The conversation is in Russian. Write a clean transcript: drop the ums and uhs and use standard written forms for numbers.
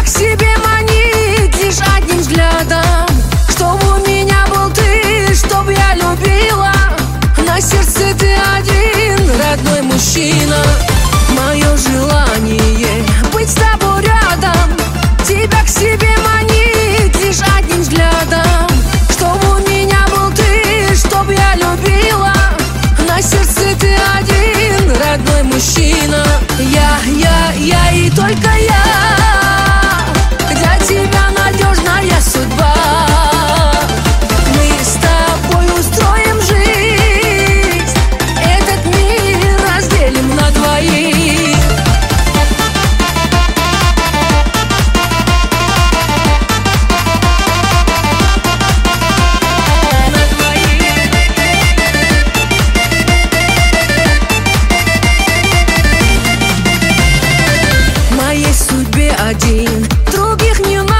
себе манит лишь одним взглядом. Чтоб у меня был ты, чтоб я любила. На сердце ты один, родной мужчина. Мое желание быть с тобой рядом. Тебя к себе манит лишь одним взглядом. Чтоб у меня был ты, чтоб я любила. На сердце ты один, родной мужчина. Я и только я. Для тебя надежная судьба. Мы с тобой устроим жизнь. Этот мир разделим на двоих. Моей судьбе один, других не надо.